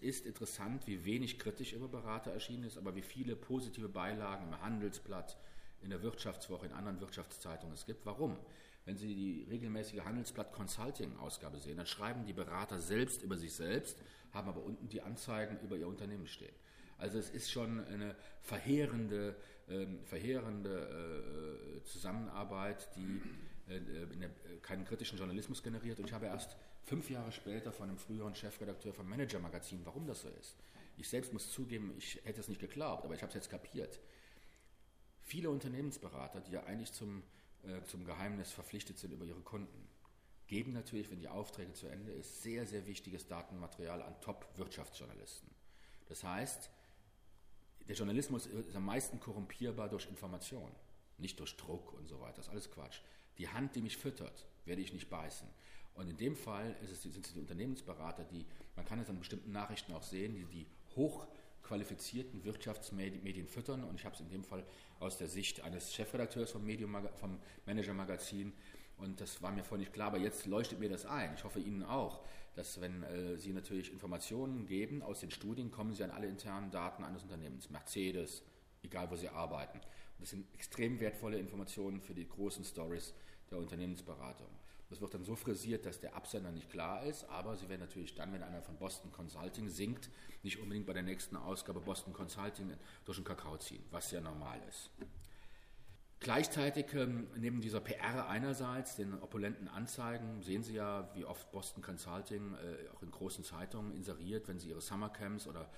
ist interessant, wie wenig kritisch über Berater erschienen ist, aber wie viele positive Beilagen im Handelsblatt, in der Wirtschaftswoche, in anderen Wirtschaftszeitungen es gibt. Warum? Wenn Sie die regelmäßige Handelsblatt Consulting-Ausgabe sehen, dann schreiben die Berater selbst über sich selbst, haben aber unten die Anzeigen über ihr Unternehmen stehen. Also es ist schon eine verheerende Zusammenarbeit, die keinen kritischen Journalismus generiert. Und ich habe erst 5 Jahre später von einem früheren Chefredakteur vom Manager-Magazin, warum das so ist. Ich selbst muss zugeben, ich hätte es nicht geglaubt, aber ich habe es jetzt kapiert. Viele Unternehmensberater, die ja eigentlich zum Geheimnis verpflichtet sind über ihre Kunden, geben natürlich, wenn die Aufträge zu Ende ist, sehr, sehr wichtiges Datenmaterial an Top-Wirtschaftsjournalisten. Das heißt, der Journalismus ist am meisten korrumpierbar durch Information, nicht durch Druck und so weiter. Das ist alles Quatsch. Die Hand, die mich füttert, werde ich nicht beißen. Und in dem Fall sind es die Unternehmensberater, man kann es an bestimmten Nachrichten auch sehen, die hochqualifizierten Wirtschaftsmedien füttern. Und ich habe es in dem Fall aus der Sicht eines Chefredakteurs vom Manager-Magazin. Und das war mir vorher nicht klar, aber jetzt leuchtet mir das ein. Ich hoffe Ihnen auch, dass wenn Sie natürlich Informationen geben aus den Studien, kommen Sie an alle internen Daten eines Unternehmens, Mercedes, egal wo Sie arbeiten. Und das sind extrem wertvolle Informationen für die großen Stories der Unternehmensberatung. Das wird dann so frisiert, dass der Absender nicht klar ist, aber Sie werden natürlich dann, wenn einer von Boston Consulting singt, nicht unbedingt bei der nächsten Ausgabe Boston Consulting durch den Kakao ziehen, was ja normal ist. Gleichzeitig neben dieser PR einerseits, den opulenten Anzeigen, sehen Sie ja, wie oft Boston Consulting auch in großen Zeitungen inseriert, wenn sie ihre Summercamps oder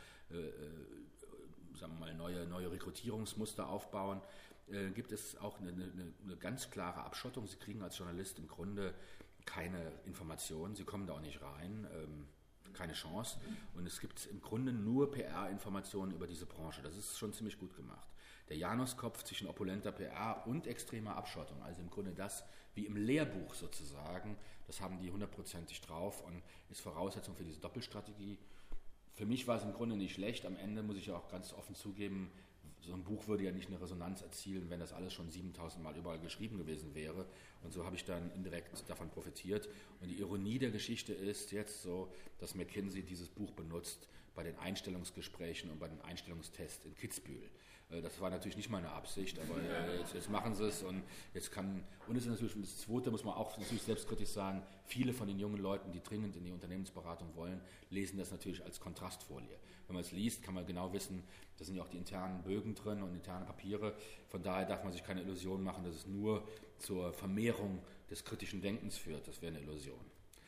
sagen wir mal neue Rekrutierungsmuster aufbauen, gibt es auch eine ganz klare Abschottung. Sie kriegen als Journalist im Grunde keine Informationen, Sie kommen da auch nicht rein. Keine Chance. Und es gibt im Grunde nur PR-Informationen über diese Branche. Das ist schon ziemlich gut gemacht. Der Januskopf zwischen opulenter PR und extremer Abschottung, also im Grunde das wie im Lehrbuch sozusagen, das haben die 100%ig drauf und ist Voraussetzung für diese Doppelstrategie. Für mich war es im Grunde nicht schlecht. Am Ende muss ich ja auch ganz offen zugeben, so ein Buch würde ja nicht eine Resonanz erzielen, wenn das alles schon 7000 Mal überall geschrieben gewesen wäre. Und so habe ich dann indirekt davon profitiert. Und die Ironie der Geschichte ist jetzt so, dass McKinsey dieses Buch benutzt bei den Einstellungsgesprächen und bei den Einstellungstests in Kitzbühel. Das war natürlich nicht meine Absicht, aber jetzt machen sie es und es ist natürlich, das Zweite muss man auch natürlich selbstkritisch sagen, viele von den jungen Leuten, die dringend in die Unternehmensberatung wollen, lesen das natürlich als Kontrastfolie. Wenn man es liest, kann man genau wissen, da sind ja auch die internen Bögen drin und interne Papiere, von daher darf man sich keine Illusion machen, dass es nur zur Vermehrung des kritischen Denkens führt, das wäre eine Illusion.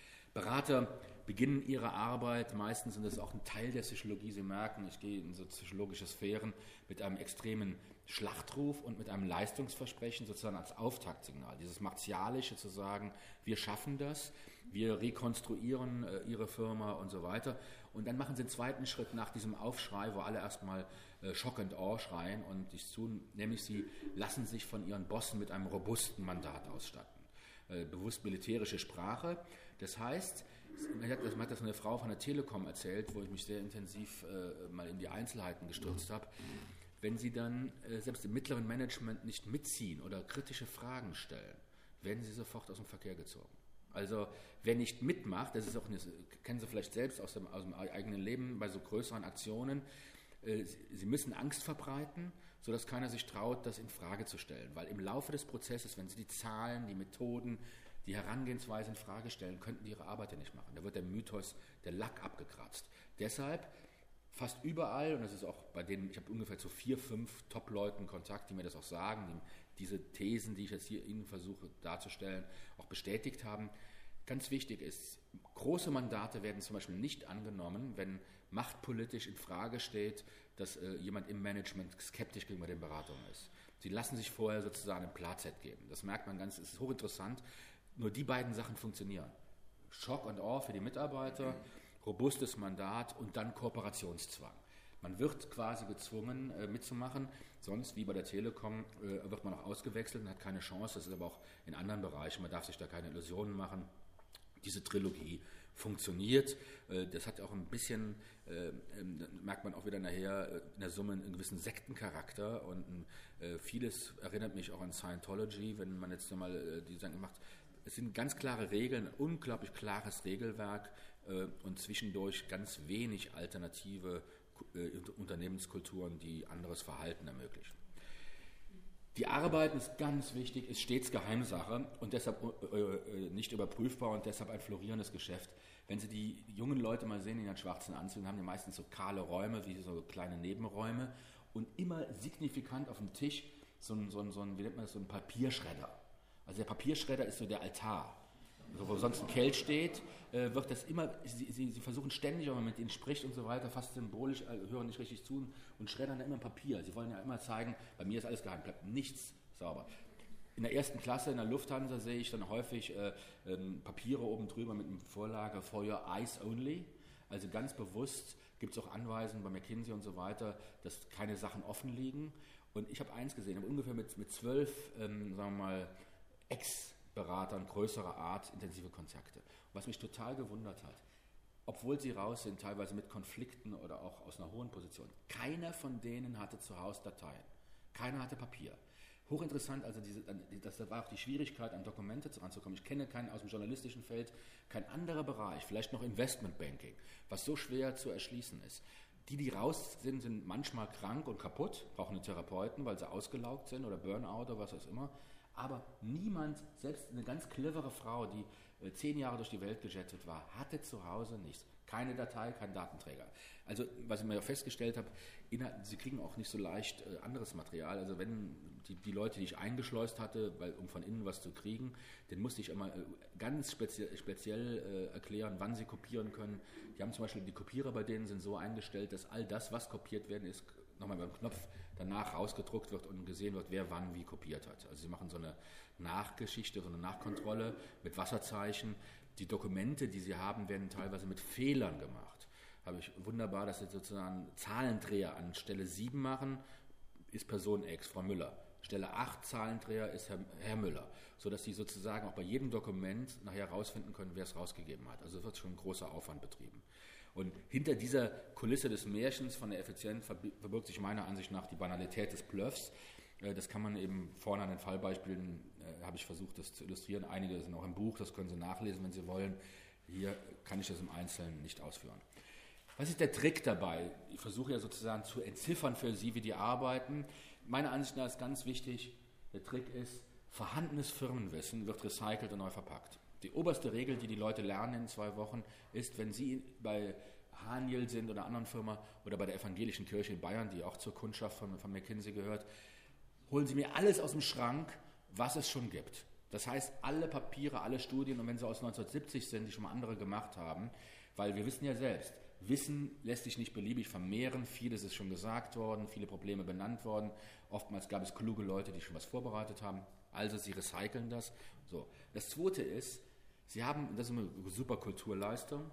Berater beginnen ihre Arbeit, meistens sind das auch ein Teil der Psychologie, Sie merken, ich gehe in so psychologische Sphären, mit einem extremen Schlachtruf und mit einem Leistungsversprechen sozusagen als Auftaktsignal. Dieses Martialische zu sagen, wir schaffen das, wir rekonstruieren Ihre Firma und so weiter. Und dann machen Sie einen zweiten Schritt nach diesem Aufschrei, wo alle erstmal Shock and Awe schreien und dies tun, nämlich Sie lassen sich von Ihren Bossen mit einem robusten Mandat ausstatten. Bewusst militärische Sprache. Das heißt, mir hat das eine Frau von der Telekom erzählt, wo ich mich sehr intensiv mal in die Einzelheiten gestürzt habe. Wenn Sie dann selbst im mittleren Management nicht mitziehen oder kritische Fragen stellen, werden Sie sofort aus dem Verkehr gezogen. Also wer nicht mitmacht, das ist auch kennen Sie vielleicht selbst aus dem eigenen Leben bei so größeren Aktionen, Sie müssen Angst verbreiten, sodass keiner sich traut, das in Frage zu stellen. Weil im Laufe des Prozesses, wenn Sie die Zahlen, die Methoden, die Herangehensweise in Frage stellen, könnten die ihre Arbeit ja nicht machen. Da wird der Mythos, der Lack abgekratzt. Deshalb fast überall, und das ist auch bei denen, ich habe ungefähr zu 4, 5 Top-Leuten Kontakt, die mir das auch sagen, die diese Thesen, die ich jetzt hier Ihnen versuche darzustellen, auch bestätigt haben. Ganz wichtig ist, große Mandate werden zum Beispiel nicht angenommen, wenn machtpolitisch in Frage steht, dass jemand im Management skeptisch gegenüber den Beratungen ist. Sie lassen sich vorher sozusagen ein Platzett geben. Das merkt man ganz, es ist hochinteressant. Nur die beiden Sachen funktionieren. Shock and Awe für die Mitarbeiter, robustes Mandat und dann Kooperationszwang. Man wird quasi gezwungen mitzumachen, sonst wie bei der Telekom wird man auch ausgewechselt und hat keine Chance. Das ist aber auch in anderen Bereichen, man darf sich da keine Illusionen machen. Diese Trilogie funktioniert. Das hat auch ein bisschen, merkt man auch wieder nachher, in der Summe einen gewissen Sektencharakter und vieles erinnert mich auch an Scientology, wenn man jetzt mal die Sachen macht. Es sind ganz klare Regeln, ein unglaublich klares Regelwerk, und zwischendurch ganz wenig alternative Unternehmenskulturen, die anderes Verhalten ermöglichen. Die Arbeit ist ganz wichtig, ist stets Geheimsache und deshalb nicht überprüfbar und deshalb ein florierendes Geschäft. Wenn Sie die jungen Leute mal sehen in ihren schwarzen Anzügen, haben die meistens so kahle Räume, wie so kleine Nebenräume und immer signifikant auf dem Tisch so ein wie nennt man das, so ein Papierschredder. Also der Papierschredder ist so der Altar. Also wo sonst ein Kelch steht, wird das immer, sie versuchen ständig, wenn man mit ihnen spricht und so weiter, fast symbolisch, hören nicht richtig zu und schreddern dann immer Papier. Sie wollen ja immer zeigen, bei mir ist alles geheim, bleibt nichts sauber. In der ersten Klasse in der Lufthansa sehe ich dann häufig Papiere oben drüber mit einer Vorlage for your eyes only. Also ganz bewusst gibt es auch Anweisungen bei McKinsey und so weiter, dass keine Sachen offen liegen. Und ich habe eins gesehen, ich habe ungefähr mit 12, sagen wir mal, Ex-Beratern größerer Art intensive Kontakte. Und was mich total gewundert hat, obwohl sie raus sind, teilweise mit Konflikten oder auch aus einer hohen Position, keiner von denen hatte zu Hause Dateien. Keiner hatte Papier. Hochinteressant, also das war auch die Schwierigkeit, an Dokumente ranzukommen. Ich kenne keinen aus dem journalistischen Feld, kein anderer Bereich, vielleicht noch Investmentbanking, was so schwer zu erschließen ist. Die raus sind, sind manchmal krank und kaputt, brauchen einen Therapeuten, weil sie ausgelaugt sind oder Burnout oder was auch immer. Aber niemand, selbst eine ganz clevere Frau, die 10 Jahre durch die Welt gejettet war, hatte zu Hause nichts. Keine Datei, kein Datenträger. Also, was ich mir festgestellt habe, sie kriegen auch nicht so leicht anderes Material. Also, wenn die Leute, die ich eingeschleust hatte, um von innen was zu kriegen, den musste ich immer ganz speziell erklären, wann sie kopieren können. Die haben zum Beispiel, die Kopierer bei denen sind so eingestellt, dass all das, was kopiert werden ist, nochmal beim Knopf danach rausgedruckt wird und gesehen wird, wer wann wie kopiert hat. Also sie machen so eine Nachgeschichte, so eine Nachkontrolle mit Wasserzeichen. Die Dokumente, die sie haben, werden teilweise mit Fehlern gemacht. Habe ich wunderbar, dass sie sozusagen Zahlendreher an Stelle 7 machen, ist Person X, Frau Müller. Stelle 8 Zahlendreher ist Herr Müller, sodass sie sozusagen auch bei jedem Dokument nachher herausfinden können, wer es rausgegeben hat. Also wird schon ein großer Aufwand betrieben. Und hinter dieser Kulisse des Märchens von der Effizienz verbirgt sich meiner Ansicht nach die Banalität des Bluffs. Das kann man eben vorne an den Fallbeispielen, habe ich versucht, das zu illustrieren. Einige sind auch im Buch, das können Sie nachlesen, wenn Sie wollen. Hier kann ich das im Einzelnen nicht ausführen. Was ist der Trick dabei? Ich versuche ja sozusagen zu entziffern für Sie, wie die arbeiten. Meiner Ansicht nach ist ganz wichtig, der Trick ist, vorhandenes Firmenwissen wird recycelt und neu verpackt. Die oberste Regel, die Leute lernen in 2 Wochen, ist, wenn Sie bei Haniel sind oder anderen Firma oder bei der Evangelischen Kirche in Bayern, die auch zur Kundschaft von McKinsey gehört, holen Sie mir alles aus dem Schrank, was es schon gibt. Das heißt, alle Papiere, alle Studien, und wenn sie aus 1970 sind, die schon mal andere gemacht haben, weil wir wissen ja selbst, Wissen lässt sich nicht beliebig vermehren, vieles ist schon gesagt worden, viele Probleme benannt worden, oftmals gab es kluge Leute, die schon was vorbereitet haben, also sie recyceln das. So. Das Zweite ist, sie haben, das ist eine super Kulturleistung,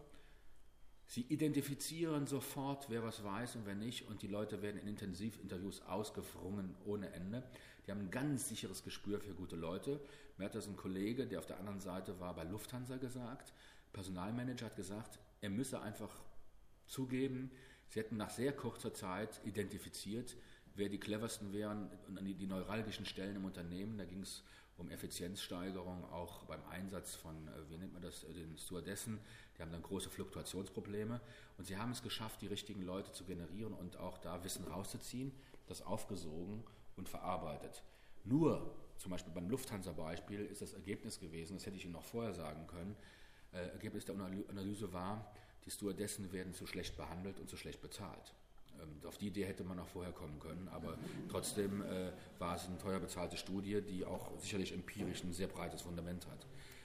sie identifizieren sofort, wer was weiß und wer nicht, und die Leute werden in Intensivinterviews ausgefrungen ohne Ende. Die haben ein ganz sicheres Gespür für gute Leute. Mir hat das ein Kollege, der auf der anderen Seite war, bei Lufthansa gesagt, Personalmanager hat gesagt, er müsse einfach zugeben, sie hätten nach sehr kurzer Zeit identifiziert, wer die cleversten wären und an die neuralgischen Stellen im Unternehmen. Da ging es um Effizienzsteigerung, auch beim Einsatz von, wie nennt man das, den Stewardessen. Die haben dann große Fluktuationsprobleme. Und sie haben es geschafft, die richtigen Leute zu generieren und auch da Wissen rauszuziehen, das aufgesogen und verarbeitet. Nur, zum Beispiel beim Lufthansa-Beispiel, ist das Ergebnis gewesen, das hätte ich Ihnen noch vorher sagen können, Ergebnis der Analyse war, die Stewardessen werden zu schlecht behandelt und zu schlecht bezahlt. Auf die Idee hätte man auch vorher kommen können, aber trotzdem war es eine teuer bezahlte Studie, die auch sicherlich empirisch ein sehr breites Fundament hat.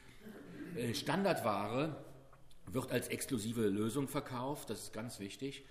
Standardware wird als exklusive Lösung verkauft, das ist ganz wichtig.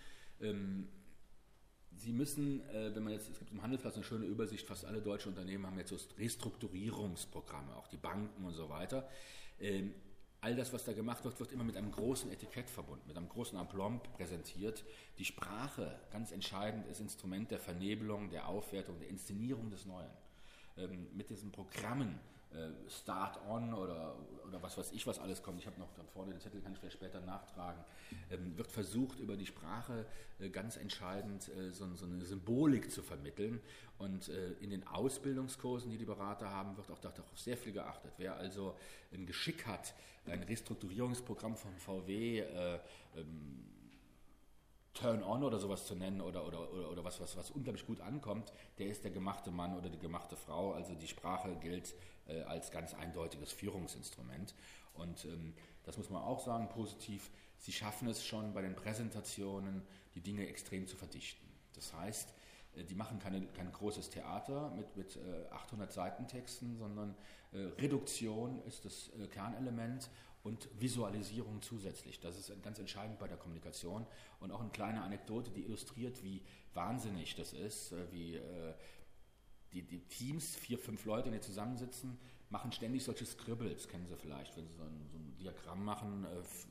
Sie müssen, wenn man jetzt, es gibt im Handelsplatz eine schöne Übersicht, fast alle deutschen Unternehmen haben jetzt so Restrukturierungsprogramme, auch die Banken und so weiter. All das, was da gemacht wird, wird immer mit einem großen Etikett verbunden, mit einem großen Aplomb präsentiert. Die Sprache, ganz entscheidend, ist Instrument der Vernebelung, der Aufwertung, der Inszenierung des Neuen. Mit diesen Programmen Start On oder was weiß ich, was alles kommt. Ich habe noch da vorne den Zettel, kann ich vielleicht später nachtragen. Wird versucht, über die Sprache ganz entscheidend so eine Symbolik zu vermitteln. Und in den Ausbildungskursen, die Berater haben, wird auch darauf sehr viel geachtet. Wer also ein Geschick hat, ein Restrukturierungsprogramm vom VW Turn-on oder sowas zu nennen oder was unglaublich gut ankommt, der ist der gemachte Mann oder die gemachte Frau. Also die Sprache gilt als ganz eindeutiges Führungsinstrument. Und das muss man auch sagen, positiv, sie schaffen es schon bei den Präsentationen, die Dinge extrem zu verdichten. Das heißt, die machen kein großes Theater mit 800 Seitentexten, sondern Reduktion ist das Kernelement und Visualisierung zusätzlich. Das ist ganz entscheidend bei der Kommunikation. Und auch eine kleine Anekdote, die illustriert, wie wahnsinnig das ist, wie die Teams, 4, 5 Leute, die zusammensitzen, machen ständig solche Scribbles, kennen Sie vielleicht, wenn Sie so ein Diagramm machen,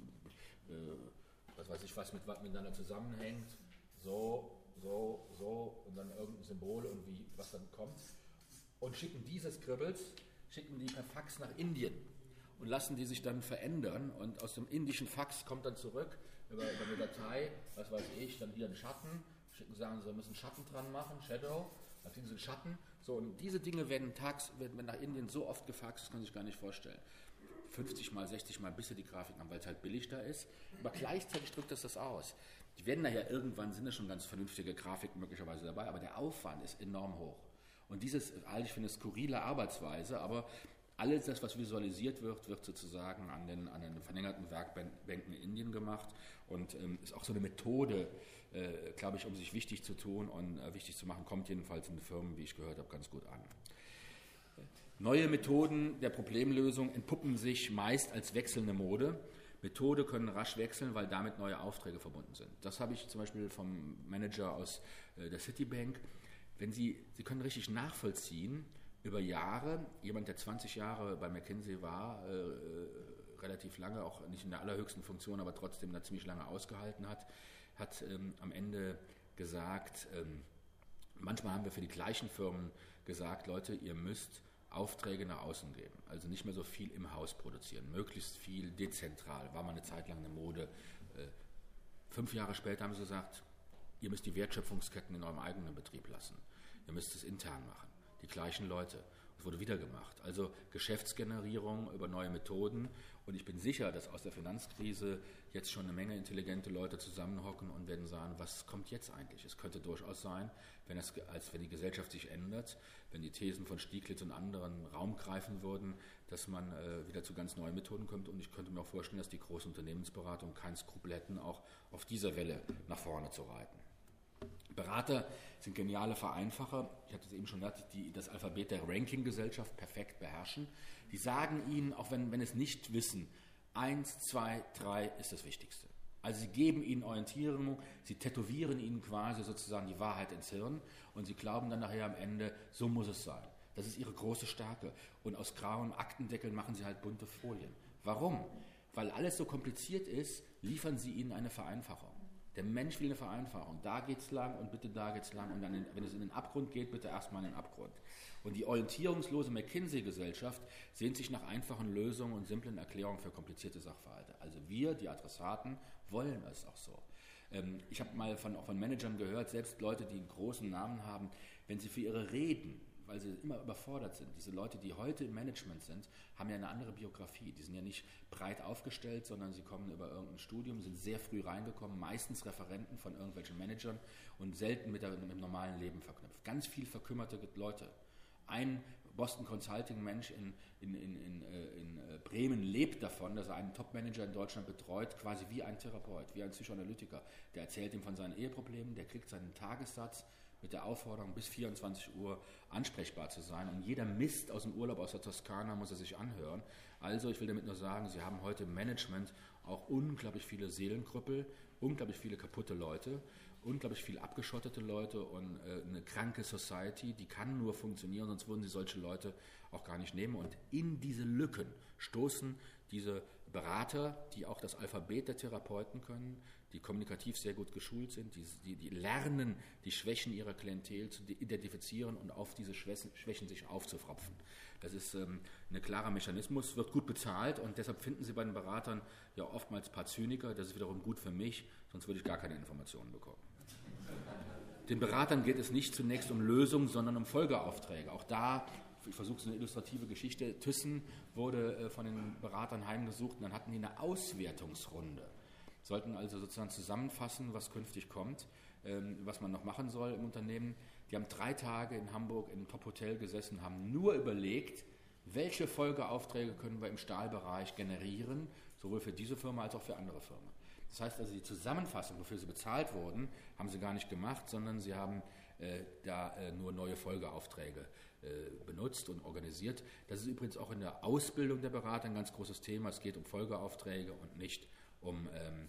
was weiß ich, was miteinander zusammenhängt, so, und dann irgendein Symbol und was dann kommt. Und schicken diese Scribbles, per Fax nach Indien und lassen die sich dann verändern. Und aus dem indischen Fax kommt dann zurück über eine Datei, was weiß ich, dann hier einen Schatten, sagen Sie müssen einen Schatten dran machen, Shadow, dann kriegen Sie einen Schatten. So, und diese Dinge werden nach Indien so oft gefaxt, das kann man sich gar nicht vorstellen. 50 mal, 60 mal, bis sie die Grafik haben, weil es halt billig da ist. Aber gleichzeitig drückt das aus. Die werden nachher irgendwann, sind da schon ganz vernünftige Grafiken möglicherweise dabei, aber der Aufwand ist enorm hoch. Und dieses halte ich für eine skurrile Arbeitsweise, aber alles das, was visualisiert wird, wird sozusagen an den verlängerten Werkbänken in Indien gemacht und ist auch so eine Methode, glaube ich, um sich wichtig zu tun und wichtig zu machen, kommt jedenfalls in den Firmen, wie ich gehört habe, ganz gut an. Neue Methoden der Problemlösung entpuppen sich meist als wechselnde Mode. Methode können rasch wechseln, weil damit neue Aufträge verbunden sind. Das habe ich zum Beispiel vom Manager aus der Citibank. Sie können richtig nachvollziehen, über Jahre, jemand, der 20 Jahre bei McKinsey war, relativ lange, auch nicht in der allerhöchsten Funktion, aber trotzdem da ziemlich lange ausgehalten hat am Ende gesagt, manchmal haben wir für die gleichen Firmen gesagt, Leute, ihr müsst Aufträge nach außen geben, also nicht mehr so viel im Haus produzieren, möglichst viel dezentral, war mal eine Zeit lang eine Mode. 5 Jahre später haben sie gesagt, ihr müsst die Wertschöpfungsketten in eurem eigenen Betrieb lassen, ihr müsst es intern machen. Die gleichen Leute. Es wurde wieder gemacht. Also Geschäftsgenerierung über neue Methoden. Und ich bin sicher, dass aus der Finanzkrise jetzt schon eine Menge intelligente Leute zusammenhocken und werden sagen, was kommt jetzt eigentlich? Es könnte durchaus sein, wenn die Gesellschaft sich ändert, wenn die Thesen von Stieglitz und anderen Raum greifen würden, dass man wieder zu ganz neuen Methoden kommt. Und ich könnte mir auch vorstellen, dass die großen Unternehmensberatungen kein Skrupel hätten, auch auf dieser Welle nach vorne zu reiten. Berater sind geniale Vereinfacher. Ich hatte es eben schon gesagt, die das Alphabet der Ranking-Gesellschaft perfekt beherrschen. Die sagen ihnen, auch wenn es nicht wissen, 1, 2, 3 ist das Wichtigste. Also sie geben ihnen Orientierung, sie tätowieren ihnen quasi sozusagen die Wahrheit ins Hirn und sie glauben dann nachher am Ende, so muss es sein. Das ist ihre große Stärke. Und aus grauen Aktendeckeln machen sie halt bunte Folien. Warum? Weil alles so kompliziert ist, liefern sie ihnen eine Vereinfachung. Der Mensch will eine Vereinfachung. Da geht's lang und bitte da geht's lang. Und dann, wenn es in den Abgrund geht, bitte erstmal in den Abgrund. Und die orientierungslose McKinsey-Gesellschaft sehnt sich nach einfachen Lösungen und simplen Erklärungen für komplizierte Sachverhalte. Also wir, die Adressaten, wollen es auch so. Ich habe mal auch von Managern gehört, selbst Leute, die einen großen Namen haben, wenn sie für ihre Reden, weil sie immer überfordert sind. Diese Leute, die heute im Management sind, haben ja eine andere Biografie. Die sind ja nicht breit aufgestellt, sondern sie kommen über irgendein Studium, sind sehr früh reingekommen, meistens Referenten von irgendwelchen Managern und selten mit dem normalen Leben verknüpft. Ganz viel verkümmerte Leute. Ein Boston Consulting-Mensch in Bremen lebt davon, dass er einen Top-Manager in Deutschland betreut, quasi wie ein Therapeut, wie ein Psychoanalytiker. Der erzählt ihm von seinen Eheproblemen, der kriegt seinen Tagessatz mit der Aufforderung, bis 24 Uhr ansprechbar zu sein. Und jeder Mist aus dem Urlaub aus der Toskana muss er sich anhören. Also ich will damit nur sagen, Sie haben heute im Management auch unglaublich viele Seelenkrüppel, unglaublich viele kaputte Leute, unglaublich viele abgeschottete Leute und eine kranke Society, die kann nur funktionieren, sonst würden Sie solche Leute auch gar nicht nehmen. Und in diese Lücken stoßen diese Berater, die auch das Alphabet der Therapeuten können, die kommunikativ sehr gut geschult sind, die lernen, die Schwächen ihrer Klientel zu identifizieren und auf diese Schwächen sich aufzufropfen. Das ist ein klarer Mechanismus, wird gut bezahlt und deshalb finden Sie bei den Beratern ja oftmals ein paar Zyniker. Das ist wiederum gut für mich, sonst würde ich gar keine Informationen bekommen. Den Beratern geht es nicht zunächst um Lösungen, sondern um Folgeaufträge. Auch da, ich versuche es eine illustrative Geschichte, Thyssen wurde von den Beratern heimgesucht und dann hatten die eine Auswertungsrunde. Sollten also sozusagen zusammenfassen, was künftig kommt, was man noch machen soll im Unternehmen. Die haben 3 Tage in Hamburg in einem Top-Hotel gesessen, haben nur überlegt, welche Folgeaufträge können wir im Stahlbereich generieren, sowohl für diese Firma als auch für andere Firmen. Das heißt also, die Zusammenfassung, wofür sie bezahlt wurden, haben sie gar nicht gemacht, sondern sie haben nur neue Folgeaufträge benutzt und organisiert. Das ist übrigens auch in der Ausbildung der Berater ein ganz großes Thema. Es geht um Folgeaufträge und nicht um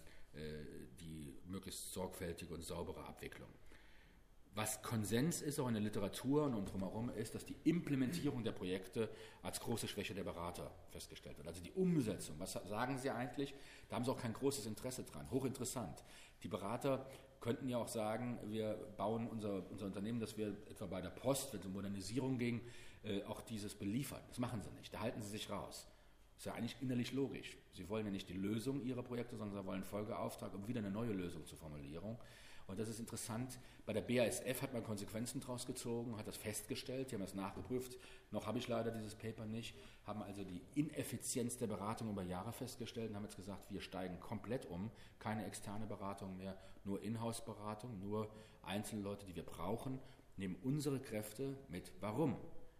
die möglichst sorgfältige und saubere Abwicklung. Was Konsens ist, auch in der Literatur und drumherum, ist, dass die Implementierung der Projekte als große Schwäche der Berater festgestellt wird. Also die Umsetzung, was sagen Sie eigentlich? Da haben Sie auch kein großes Interesse dran. Hochinteressant. Die Berater könnten ja auch sagen, wir bauen unser Unternehmen, dass wir etwa bei der Post, wenn es um Modernisierung ging, auch dieses beliefern. Das machen sie nicht, da halten sie sich raus. Das ist ja eigentlich innerlich logisch. Sie wollen ja nicht die Lösung ihrer Projekte, sondern sie wollen einen Folgeauftrag, um wieder eine neue Lösung zur Formulierung. Und das ist interessant. Bei der BASF hat man Konsequenzen daraus gezogen, hat das festgestellt, die haben das nachgeprüft. Noch habe ich leider dieses Paper nicht, haben also die Ineffizienz der Beratung über Jahre festgestellt und haben jetzt gesagt, wir steigen komplett um, keine externe Beratung mehr, nur Inhouse-Beratung, nur Einzelleute, die wir brauchen, nehmen unsere Kräfte mit. Warum?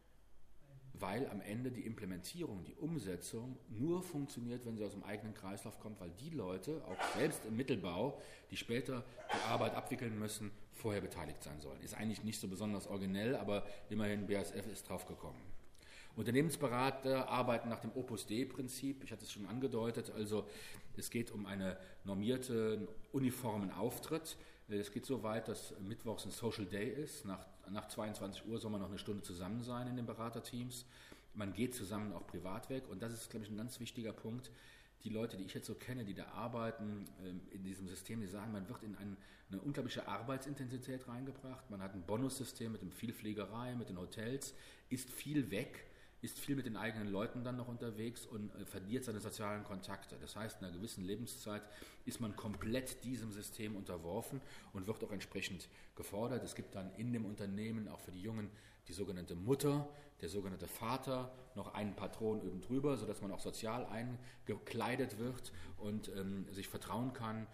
Weil am Ende die Implementierung, die Umsetzung nur funktioniert, wenn sie aus dem eigenen Kreislauf kommt, weil die Leute, auch selbst im Mittelbau, die später die Arbeit abwickeln müssen, vorher beteiligt sein sollen. Ist eigentlich nicht so besonders originell, aber immerhin BASF ist drauf gekommen. Unternehmensberater arbeiten nach dem Opus-Dei-Prinzip, ich hatte es schon angedeutet, also es geht um einen normierten, uniformen Auftritt. Es geht so weit, dass mittwochs ein Social Day ist. Nach 22 Uhr soll man noch eine Stunde zusammen sein in den Beraterteams. Man geht zusammen auch privat weg und das ist, glaube ich, ein ganz wichtiger Punkt. Die Leute, die ich jetzt so kenne, die da arbeiten in diesem System, die sagen, man wird in eine unglaubliche Arbeitsintensität reingebracht. Man hat ein Bonussystem mit dem Vielfliegerei, mit den Hotels, ist viel weg, ist viel mit den eigenen Leuten dann noch unterwegs und verliert seine sozialen Kontakte. Das heißt, in einer gewissen Lebenszeit ist man komplett diesem System unterworfen und wird auch entsprechend gefordert. Es gibt dann in dem Unternehmen auch für die Jungen die sogenannte Mutter, der sogenannte Vater, noch einen Patron oben drüber, sodass man auch sozial eingekleidet wird und sich vertrauen kann.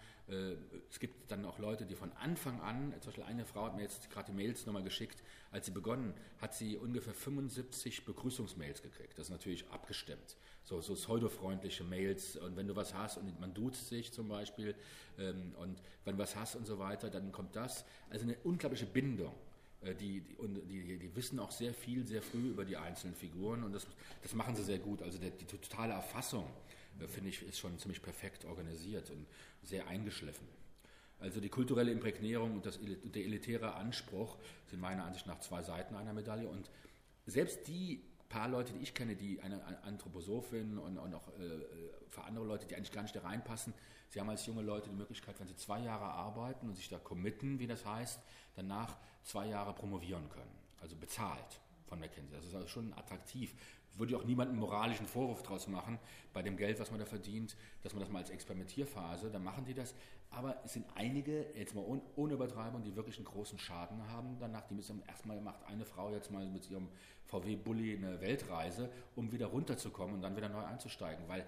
Es gibt dann auch Leute, die von Anfang an, zum Beispiel eine Frau hat mir jetzt gerade die Mails nochmal geschickt, als sie begonnen, hat sie ungefähr 75 Begrüßungsmails gekriegt. Das ist natürlich abgestimmt. So pseudofreundliche Mails und wenn du was hast und man duzt sich zum Beispiel und wenn du was hast und so weiter, dann kommt das. Also eine unglaubliche Bindung. Die wissen auch sehr viel, sehr früh über die einzelnen Figuren und das machen sie sehr gut. Also die totale Erfassung, finde ich, ist schon ziemlich perfekt organisiert und sehr eingeschliffen. Also die kulturelle Imprägnierung und der elitäre Anspruch sind meiner Ansicht nach 2 Seiten einer Medaille und selbst die paar Leute, die ich kenne, die eine Anthroposophin und auch für andere Leute, die eigentlich gar nicht da reinpassen, sie haben als junge Leute die Möglichkeit, wenn sie 2 Jahre arbeiten und sich da committen, wie das heißt, danach 2 Jahre promovieren können, also bezahlt von McKinsey. Das ist also schon attraktiv. Würde auch niemandem moralischen Vorwurf draus machen, bei dem Geld, was man da verdient, dass man das mal als Experimentierphase, dann machen die das. Aber es sind einige, jetzt mal ohne Übertreibung, die wirklich einen großen Schaden haben danach. Die müssen erstmal macht eine Frau jetzt mal mit ihrem VW-Bulli eine Weltreise, um wieder runterzukommen und dann wieder neu einzusteigen. Weil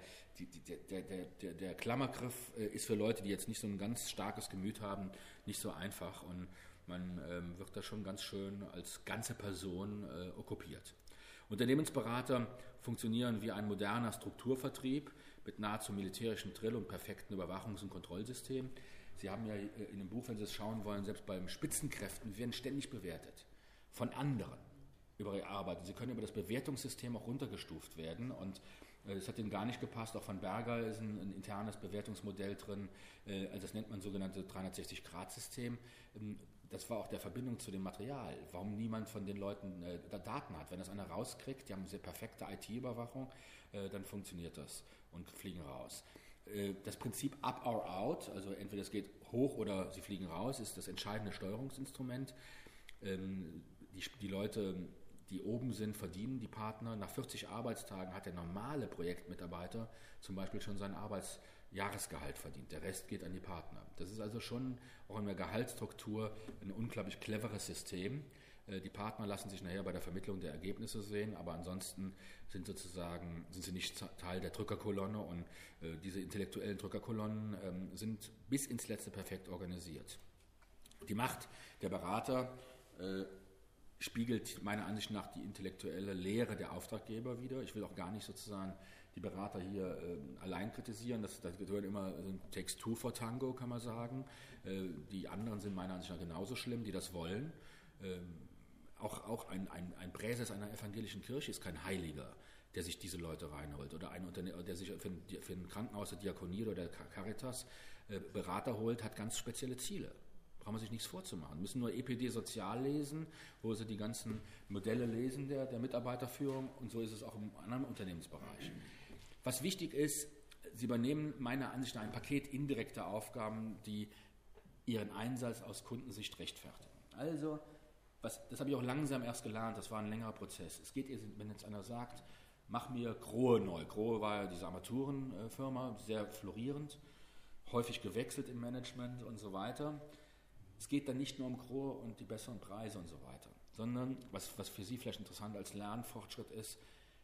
der Klammergriff ist für Leute, die jetzt nicht so ein ganz starkes Gemüt haben, nicht so einfach. Und man wird da schon ganz schön als ganze Person okkupiert. Unternehmensberater funktionieren wie ein moderner Strukturvertrieb mit nahezu militärischem Drill und perfekten Überwachungs- und Kontrollsystem. Sie haben ja in dem Buch, wenn Sie es schauen wollen, selbst bei Spitzenkräften werden ständig bewertet von anderen über ihre Arbeit. Sie können über das Bewertungssystem auch runtergestuft werden und Das hat denen gar nicht gepasst. Auch von Berger ist ein internes Bewertungsmodell drin. Also das nennt man sogenannte 360-Grad-System. Das war auch der Verbindung zu dem Material. Warum niemand von den Leuten Daten hat. Wenn das einer rauskriegt, die haben eine sehr perfekte IT-Überwachung, dann funktioniert das und fliegen raus. Das Prinzip Up or Out, also entweder es geht hoch oder sie fliegen raus, ist das entscheidende Steuerungsinstrument. Die Leute, die oben sind, verdienen, die Partner. Nach 40 Arbeitstagen hat der normale Projektmitarbeiter zum Beispiel schon sein Arbeitsjahresgehalt verdient. Der Rest geht an die Partner. Das ist also schon auch in der Gehaltsstruktur ein unglaublich cleveres System. Die Partner lassen sich nachher bei der Vermittlung der Ergebnisse sehen, aber ansonsten sind sie nicht Teil der Drückerkolonne und diese intellektuellen Drückerkolonnen sind bis ins Letzte perfekt organisiert. Die Macht der Berater spiegelt meiner Ansicht nach die intellektuelle Lehre der Auftraggeber wider. Ich will auch gar nicht sozusagen die Berater hier allein kritisieren. Das gehört immer so ein Takes two for Tango, kann man sagen. Die anderen sind meiner Ansicht nach genauso schlimm, die das wollen. Auch ein Präses einer evangelischen Kirche ist kein Heiliger, der sich diese Leute reinholt. Oder ein Unternehmer, der sich für ein Krankenhaus der Diakonie oder der Caritas Berater holt, hat ganz spezielle Ziele. Braucht man sich nichts vorzumachen. Wir müssen nur EPD Sozial lesen, wo sie die ganzen Modelle lesen der Mitarbeiterführung, und so ist es auch im anderen Unternehmensbereich. Was wichtig ist, sie übernehmen meiner Ansicht nach ein Paket indirekter Aufgaben, die ihren Einsatz aus Kundensicht rechtfertigen. Also, das habe ich auch langsam erst gelernt, das war ein längerer Prozess. Es geht, wenn jetzt einer sagt, mach mir Grohe neu. Grohe war ja diese Armaturenfirma, sehr florierend, häufig gewechselt im Management und so weiter. Es geht dann nicht nur um Grohe und die besseren Preise und so weiter, sondern, was für Sie vielleicht interessant als Lernfortschritt ist,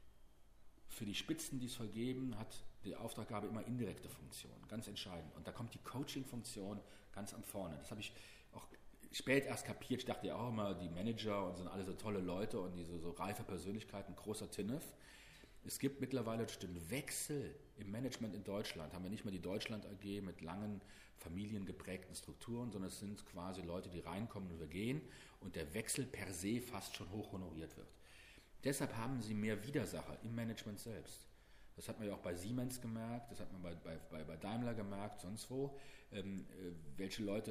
für die Spitzen, die es vergeben, hat die Auftraggabe immer indirekte Funktionen, ganz entscheidend. Und da kommt die Coaching-Funktion ganz am vorne. Das habe ich auch spät erst kapiert. Ich dachte ja auch immer, die Manager und sind alle so tolle Leute und diese so reife Persönlichkeiten, großer Tinnef. Es gibt mittlerweile durch den Wechsel im Management in Deutschland, haben wir nicht mehr die Deutschland AG mit langen familiengeprägten Strukturen, sondern es sind quasi Leute, die reinkommen und wieder gehen und der Wechsel per se fast schon hoch honoriert wird. Deshalb haben sie mehr Widersacher im Management selbst. Das hat man ja auch bei Siemens gemerkt, das hat man bei Daimler gemerkt, sonst wo, welche Leute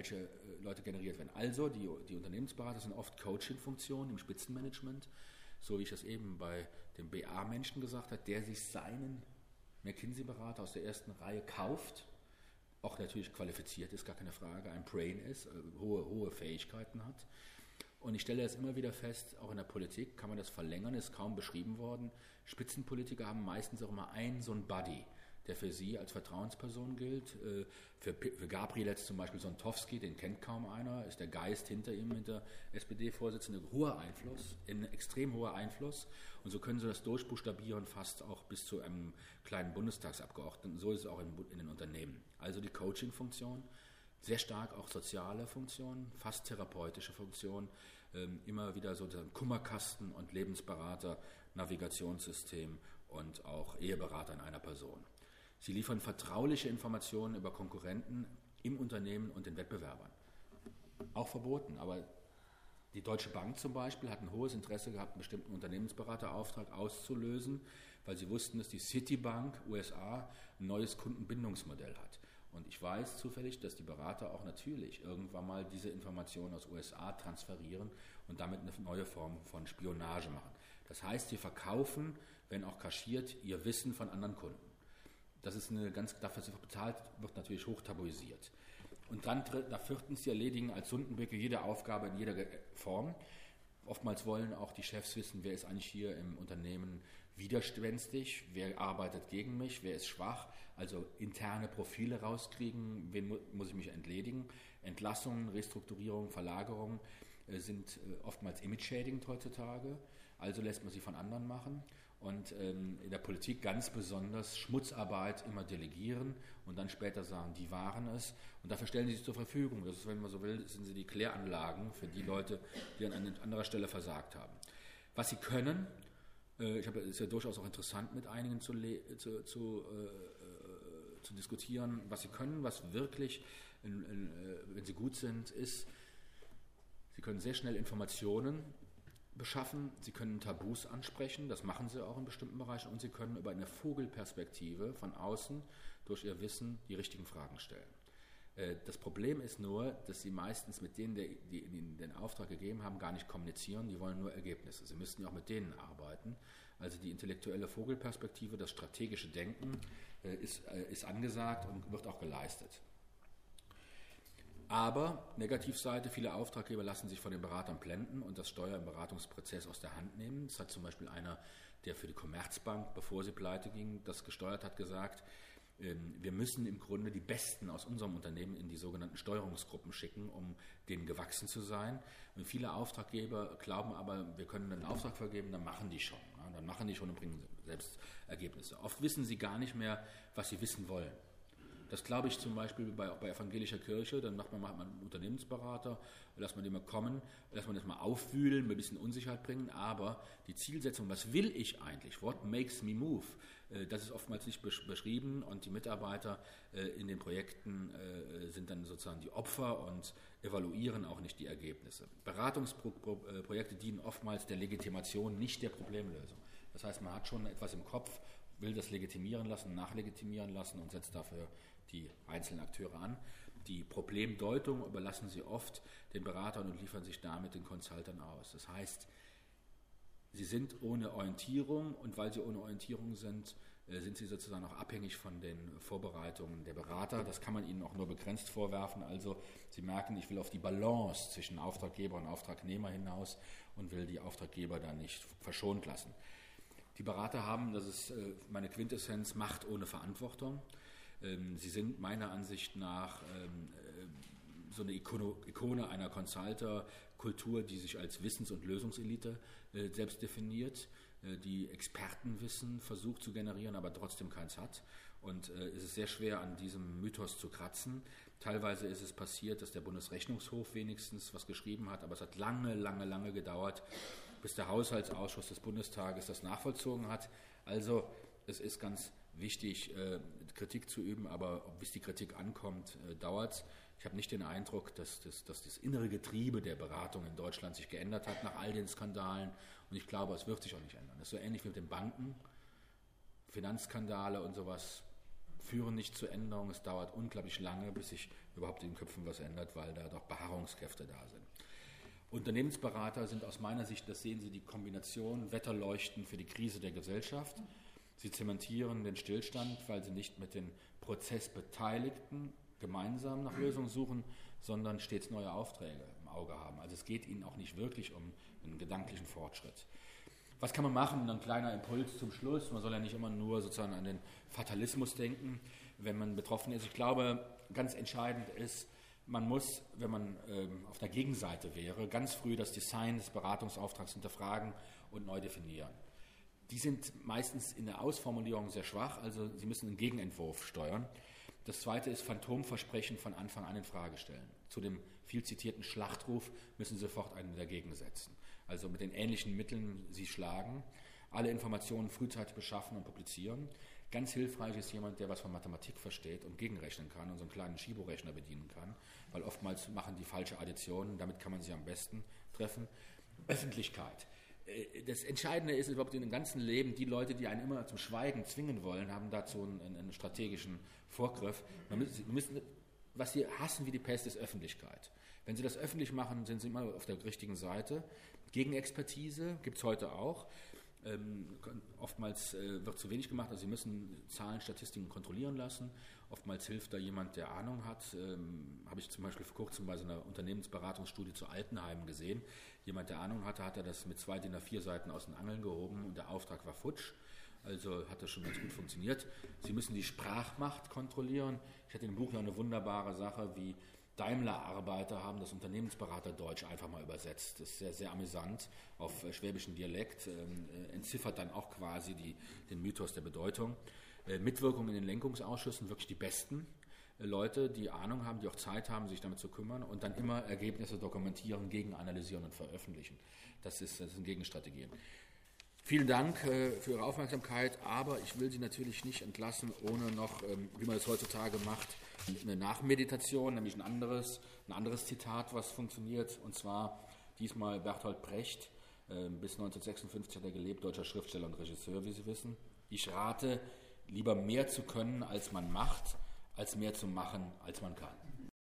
generiert werden. Also die Unternehmensberater sind oft Coaching-Funktionen im Spitzenmanagement, so wie ich das eben bei dem BA-Menschen gesagt habe, der sich seinen McKinsey-Berater aus der ersten Reihe kauft, auch natürlich qualifiziert ist, gar keine Frage, ein Brain ist, hohe Fähigkeiten hat. Und ich stelle das immer wieder fest, auch in der Politik kann man das verlängern, ist kaum beschrieben worden. Spitzenpolitiker haben meistens auch immer einen so einen Buddy, der für sie als Vertrauensperson gilt. Für Gabriel jetzt zum Beispiel Sontowski, den kennt kaum einer, ist der Geist hinter ihm, hinter SPD-Vorsitzende, hoher Einfluss, ein extrem hoher Einfluss. Und so können sie das durchbuchstabieren, fast auch bis zu einem kleinen Bundestagsabgeordneten. So ist es auch in den Unternehmen. Also die Coaching-Funktion, sehr stark auch soziale Funktionen, fast therapeutische Funktionen, immer wieder so der Kummerkasten und Lebensberater, Navigationssystem und auch Eheberater in einer Person. Sie liefern vertrauliche Informationen über Konkurrenten im Unternehmen und den Wettbewerbern. Auch verboten, aber die Deutsche Bank zum Beispiel hat ein hohes Interesse gehabt, einen bestimmten Unternehmensberaterauftrag auszulösen, weil sie wussten, dass die Citibank USA ein neues Kundenbindungsmodell hat. Und ich weiß zufällig, dass die Berater auch natürlich irgendwann mal diese Informationen aus USA transferieren und damit eine neue Form von Spionage machen. Das heißt, sie verkaufen, wenn auch kaschiert, ihr Wissen von anderen Kunden. Das ist dafür sie bezahlt wird, natürlich hoch tabuisiert. Und dann viertens, sie erledigen als Sundenböcke jede Aufgabe in jeder Form. Oftmals wollen auch die Chefs wissen, wer ist eigentlich hier im Unternehmen widerspenstig, wer arbeitet gegen mich, wer ist schwach, also interne Profile rauskriegen, wen muss ich mich entledigen. Entlassungen, Restrukturierung, Verlagerung sind oftmals image-schädigend heutzutage, also lässt man sie von anderen machen. Und in der Politik ganz besonders Schmutzarbeit immer delegieren und dann später sagen, die waren es. Und dafür stellen sie sich zur Verfügung. Das ist, wenn man so will, sind sie die Kläranlagen für die Leute, die an anderer Stelle versagt haben. Was sie können, ist ja durchaus auch interessant mit einigen zu diskutieren, was sie können, was wirklich, wenn sie gut sind, ist, sie können sehr schnell Informationen beschaffen, Sie können Tabus ansprechen, das machen Sie auch in bestimmten Bereichen, und Sie können über eine Vogelperspektive von außen durch Ihr Wissen die richtigen Fragen stellen. Das Problem ist nur, dass Sie meistens mit denen, die Ihnen den Auftrag gegeben haben, gar nicht kommunizieren, die wollen nur Ergebnisse. Sie müssten ja auch mit denen arbeiten. Also die intellektuelle Vogelperspektive, das strategische Denken ist angesagt und wird auch geleistet. Aber, Negativseite, viele Auftraggeber lassen sich von den Beratern blenden und das Steuer im Beratungsprozess aus der Hand nehmen. Das hat zum Beispiel einer, der für die Commerzbank, bevor sie pleite ging, das gesteuert hat, gesagt, wir müssen im Grunde die Besten aus unserem Unternehmen in die sogenannten Steuerungsgruppen schicken, um denen gewachsen zu sein. Und viele Auftraggeber glauben aber, wir können einen Auftrag vergeben, dann machen die schon. Ja, dann machen die schon und bringen selbst Ergebnisse. Oft wissen sie gar nicht mehr, was sie wissen wollen. Das glaube ich zum Beispiel bei evangelischer Kirche, dann macht man einen Unternehmensberater, lässt man den mal kommen, lässt man das mal aufwühlen, ein bisschen Unsicherheit bringen, aber die Zielsetzung, was will ich eigentlich, what makes me move, das ist oftmals nicht beschrieben und die Mitarbeiter in den Projekten sind dann sozusagen die Opfer und evaluieren auch nicht die Ergebnisse. Beratungsprojekte dienen oftmals der Legitimation, nicht der Problemlösung. Das heißt, man hat schon etwas im Kopf, will das legitimieren lassen, nachlegitimieren lassen und setzt dafür die einzelnen Akteure an. Die Problemdeutung überlassen sie oft den Beratern und liefern sich damit den Consultern aus. Das heißt, sie sind ohne Orientierung und weil sie ohne Orientierung sind sie sozusagen auch abhängig von den Vorbereitungen der Berater. Das kann man ihnen auch nur begrenzt vorwerfen. Also sie merken, ich will auf die Balance zwischen Auftraggeber und Auftragnehmer hinaus und will die Auftraggeber da nicht verschont lassen. Die Berater haben, das ist meine Quintessenz, Macht ohne Verantwortung. Sie sind meiner Ansicht nach so eine Ikone einer Consulter-Kultur, die sich als Wissens- und Lösungselite selbst definiert, die Expertenwissen versucht zu generieren, aber trotzdem keins hat. Und es ist sehr schwer, an diesem Mythos zu kratzen. Teilweise ist es passiert, dass der Bundesrechnungshof wenigstens was geschrieben hat, aber es hat lange gedauert, bis der Haushaltsausschuss des Bundestages das nachvollzogen hat. Also es ist ganz wichtig, Kritik zu üben, aber bis die Kritik ankommt, dauert es. Ich habe nicht den Eindruck, dass das innere Getriebe der Beratung in Deutschland sich geändert hat nach all den Skandalen. Und ich glaube, es wird sich auch nicht ändern. Das ist so ähnlich wie mit den Banken. Finanzskandale und sowas führen nicht zur Änderung. Es dauert unglaublich lange, bis sich überhaupt in den Köpfen was ändert, weil da doch Beharrungskräfte da sind. Unternehmensberater sind aus meiner Sicht, das sehen Sie, die Kombination Wetterleuchten für die Krise der Gesellschaft. Sie zementieren den Stillstand, weil sie nicht mit den Prozessbeteiligten gemeinsam nach Lösungen suchen, sondern stets neue Aufträge im Auge haben. Also es geht ihnen auch nicht wirklich um einen gedanklichen Fortschritt. Was kann man machen? Ein kleiner Impuls zum Schluss. Man soll ja nicht immer nur sozusagen an den Fatalismus denken, wenn man betroffen ist. Ich glaube, ganz entscheidend ist, man muss, wenn man auf der Gegenseite wäre, ganz früh das Design des Beratungsauftrags hinterfragen und neu definieren. Die sind meistens in der Ausformulierung sehr schwach, also sie müssen einen Gegenentwurf steuern. Das zweite ist Phantomversprechen von Anfang an in Frage stellen. Zu dem viel zitierten Schlachtruf müssen Sie sofort einen dagegen setzen. Also mit den ähnlichen Mitteln Sie schlagen, alle Informationen frühzeitig beschaffen und publizieren. Ganz hilfreich ist jemand, der was von Mathematik versteht und gegenrechnen kann und so einen kleinen Schibo-Rechner bedienen kann, weil oftmals machen die falsche Additionen, damit kann man sie am besten treffen. Öffentlichkeit. Das Entscheidende ist überhaupt in dem ganzen Leben, die Leute, die einen immer zum Schweigen zwingen wollen, haben dazu einen strategischen Vorgriff. Was sie hassen wie die Pest, ist Öffentlichkeit. Wenn sie das öffentlich machen, sind sie immer auf der richtigen Seite. Gegenexpertise gibt es heute auch. Oftmals wird zu wenig gemacht, also sie müssen Zahlen, Statistiken kontrollieren lassen. Oftmals hilft da jemand, der Ahnung hat. Habe ich zum Beispiel vor kurzem bei so einer Unternehmensberatungsstudie zu Altenheimen gesehen. Jemand, der Ahnung hatte, hat er das mit 2 DIN A4 Seiten aus den Angeln gehoben und der Auftrag war futsch. Also hat das schon ganz gut funktioniert. Sie müssen die Sprachmacht kontrollieren. Ich hatte im Buch ja eine wunderbare Sache, wie Daimler-Arbeiter haben das Unternehmensberaterdeutsch einfach mal übersetzt. Das ist sehr, sehr amüsant auf schwäbischen Dialekt, entziffert dann auch quasi den Mythos der Bedeutung. Mitwirkung in den Lenkungsausschüssen, wirklich die besten Leute, die Ahnung haben, die auch Zeit haben, sich damit zu kümmern und dann immer Ergebnisse dokumentieren, gegenanalysieren und veröffentlichen. Das sind Gegenstrategien. Vielen Dank für Ihre Aufmerksamkeit, aber ich will Sie natürlich nicht entlassen, ohne noch, wie man es heutzutage macht, eine Nachmeditation, nämlich ein anderes Zitat, was funktioniert, und zwar diesmal Bertolt Brecht, Bis 1956 hat er gelebt, deutscher Schriftsteller und Regisseur, wie Sie wissen. Ich rate, lieber mehr zu können, als man macht, als mehr zu machen, als man kann.